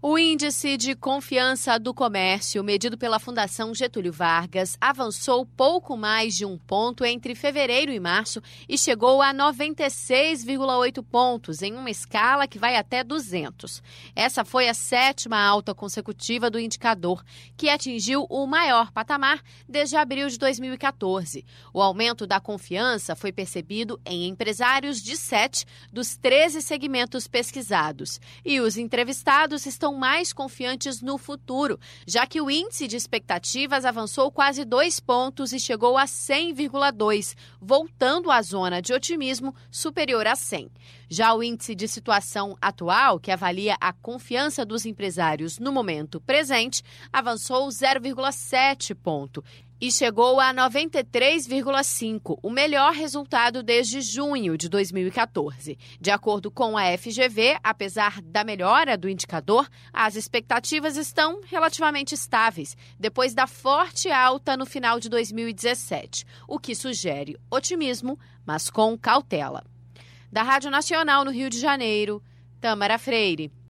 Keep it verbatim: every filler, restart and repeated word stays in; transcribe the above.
O índice de confiança do comércio, medido pela Fundação Getúlio Vargas, avançou pouco mais de um ponto entre fevereiro e março e chegou a noventa e seis vírgula oito pontos, em uma escala que vai até duzentos. Essa foi a sétima alta consecutiva do indicador, que atingiu o maior patamar desde abril de dois mil e quatorze. O aumento da confiança foi percebido em empresários de sete dos treze segmentos pesquisados. E os entrevistados estão mais confiantes no futuro, já que o índice de expectativas avançou quase dois pontos e chegou a cem vírgula dois, voltando à zona de otimismo superior a cem. Já o índice de situação atual, que avalia a confiança dos empresários no momento presente, avançou zero vírgula sete ponto e chegou a noventa e três vírgula cinco, o melhor resultado desde junho de dois mil e quatorze. De acordo com a F G V, apesar da melhora do indicador, as expectativas estão relativamente estáveis, depois da forte alta no final de dois mil e dezessete, o que sugere otimismo, mas com cautela. Da Rádio Nacional no Rio de Janeiro, Tâmara Freire.